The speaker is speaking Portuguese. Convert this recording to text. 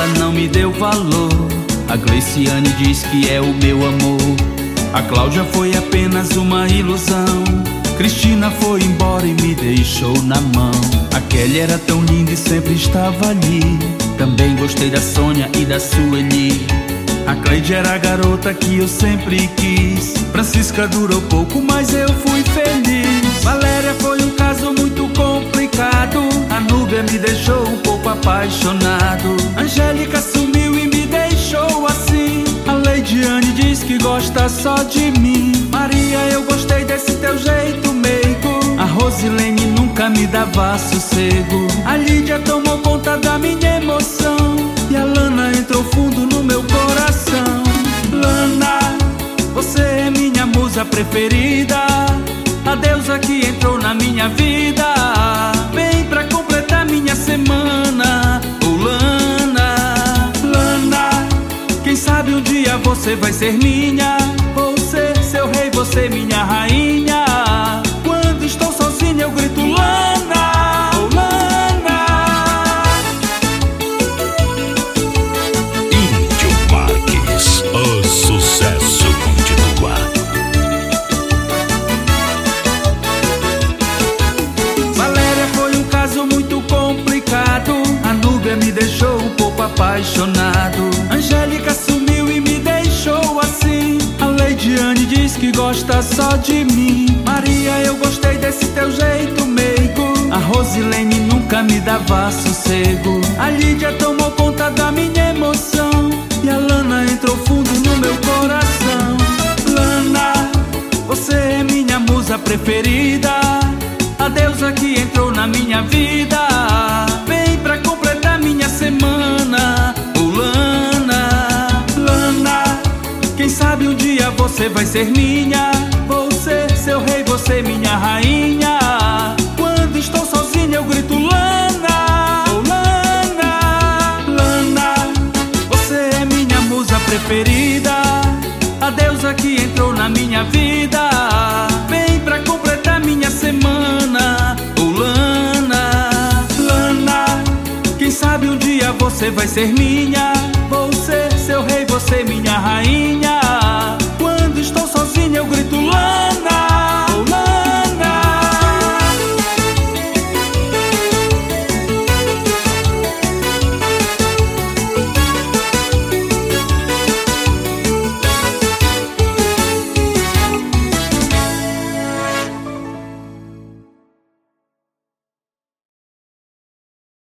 ela não me deu valor. A Gleiciane diz que é o meu amor. A Cláudia foi apenas uma ilusão. Cristina foi embora e me deixou na mão. A Kelly era tão linda e sempre estava ali. Também gostei da Sônia e da Sueli. A Cleide era a garota que eu sempre quis. Francisca durou pouco, mas eu fui feliz. Valéria foi um caso muito complicado. A Núbia me deixou um pouco apaixonado. Angélica sumiu e me deixou assim. A Leidiane diz que gosta só de mim. Maria, eu gostei desse teu jeito meigo. A Rosilene nunca me dava sossego. A Lídia tomou conta da minha emoção. E a Lana entrou fundo no meu coração. Lana, você é minha musa preferida. A deusa que entrou na minha vida. Vem pra completar minha semana. Oh, Lana, Lana, quem sabe um dia você vai ser minha. Vou ser seu rei, você minha rainha. Quando estou sozinha eu grito Lana, oh Lana. Índio Marques, o sucesso continua. Valéria foi um caso muito complicado. A Núbia me deixou um pouco apaixonado. Angélica sumiu e me deixou assim. A Leidiane diz que gosta só de mim. Maria, eu gostei desse teu jeito meigo. A Rosilene nunca me dava sossego. A Lídia tomou conta da minha emoção. E a Lana entrou fundo no meu coração. Lana, você é minha musa preferida. A deusa que entrou na minha vida. Vem pra completar minha semana. Oh, Lana, Lana, quem sabe um dia você vai ser minha. Vou ser seu rei, você minha rainha. Quando estou sozinha eu grito Lana, oh Lana, Lana, você é minha musa preferida. A deusa que entrou na minha vida. Vem pra completar minha semana. Oh Lana, Lana, quem sabe um dia você vai ser minha. Vou ser seu rei, você minha rainha. Quando estou sozinha eu grito